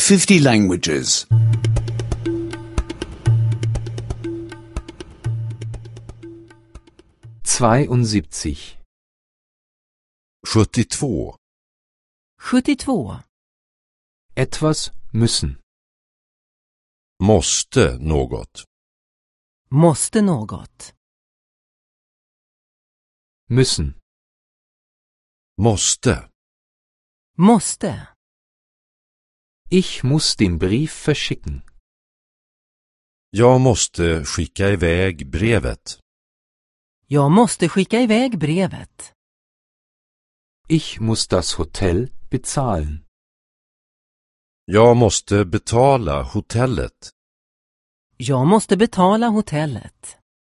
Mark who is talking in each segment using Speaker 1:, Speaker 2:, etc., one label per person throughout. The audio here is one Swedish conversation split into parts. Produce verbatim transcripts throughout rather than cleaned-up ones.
Speaker 1: fifty languages.
Speaker 2: zweiundsiebzig.
Speaker 3: sjuttiotvå.
Speaker 4: sjuttiotvå.
Speaker 2: Etwas müssen.
Speaker 3: Måste något.
Speaker 4: Måste något.
Speaker 2: Müssen.
Speaker 3: Måste.
Speaker 4: Måste.
Speaker 2: Ich muss den Brief verschicken.
Speaker 3: Jag måste skicka iväg brevet.
Speaker 4: Jag måste skicka iväg brevet.
Speaker 2: Ich muss das Hotel bezahlen.
Speaker 3: Jag måste betala hotellet.
Speaker 4: Jag måste betala hotellet.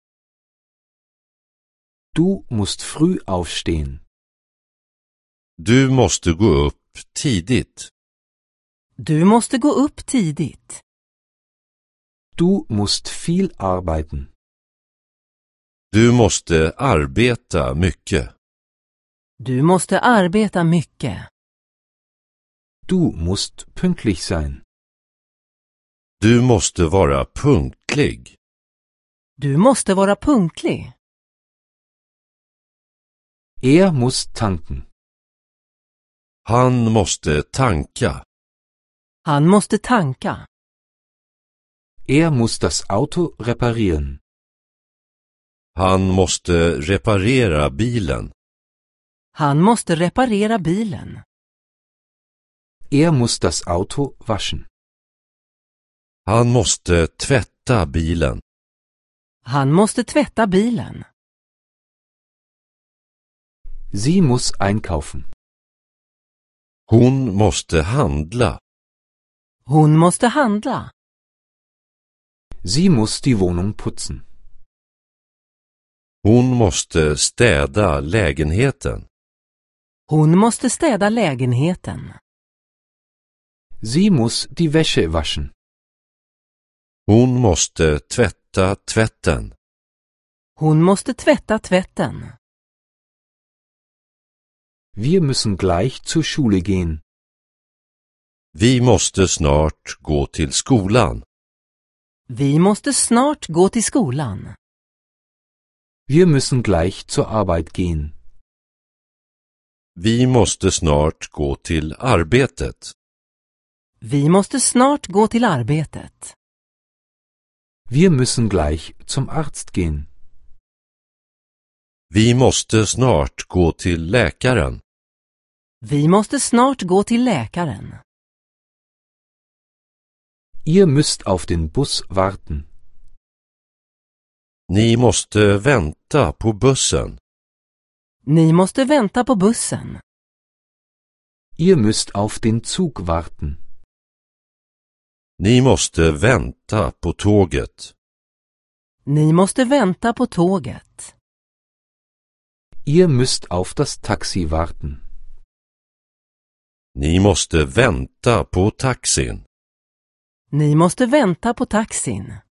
Speaker 2: Du musst früh aufstehen.
Speaker 3: Du måste gå upp tidigt.
Speaker 4: Du måste gå upp tidigt.
Speaker 2: Du musst viel arbeiten.
Speaker 3: Du måste arbeta mycket.
Speaker 4: Du måste arbeta mycket.
Speaker 2: Du musst pünktlich sein.
Speaker 3: Du måste vara punktlig.
Speaker 4: Du måste vara punktlig.
Speaker 2: Er muss tanken.
Speaker 3: Han måste tanka.
Speaker 4: Han måste tanka.
Speaker 2: Er muss das Auto reparieren.
Speaker 3: Han måste reparera bilen.
Speaker 4: Han måste reparera bilen.
Speaker 2: Er muss das Auto waschen.
Speaker 3: Han måste tvätta bilen.
Speaker 4: Han måste tvätta bilen.
Speaker 2: Sie muss einkaufen.
Speaker 3: Hon måste handla.
Speaker 4: Hon måste handla.
Speaker 2: Sie muss die Wohnung putzen.
Speaker 3: Hon måste städa lägenheten.
Speaker 4: Hon måste städa lägenheten.
Speaker 2: Sie muss die Wäsche waschen.
Speaker 3: Hon måste tvätta tvätten.
Speaker 4: Hon måste tvätta tvätten.
Speaker 2: Wir müssen gleich zur Schule gehen.
Speaker 3: Vi måste snart gå till skolan.
Speaker 4: Vi måste snart gå till skolan.
Speaker 2: Wir müssen gleich zur Arbeit gehen.
Speaker 3: Vi måste snart gå till arbetet.
Speaker 4: Vi måste snart gå till arbetet.
Speaker 2: Wir müssen gleich zum Arzt gehen.
Speaker 3: Vi måste snart gå till läkaren.
Speaker 4: Vi måste snart gå till läkaren.
Speaker 2: Ihr müsst auf den Bus warten.
Speaker 3: Ni måste vänta på bussen.
Speaker 4: Ni måste vänta på bussen.
Speaker 2: Ihr müsst auf den Zug warten.
Speaker 3: Ni måste vänta på tåget.
Speaker 4: Ni måste vänta på tåget.
Speaker 2: Ihr müsst auf das Taxi warten.
Speaker 3: Ni måste vänta på taxin.
Speaker 4: Ni måste vänta på taxin.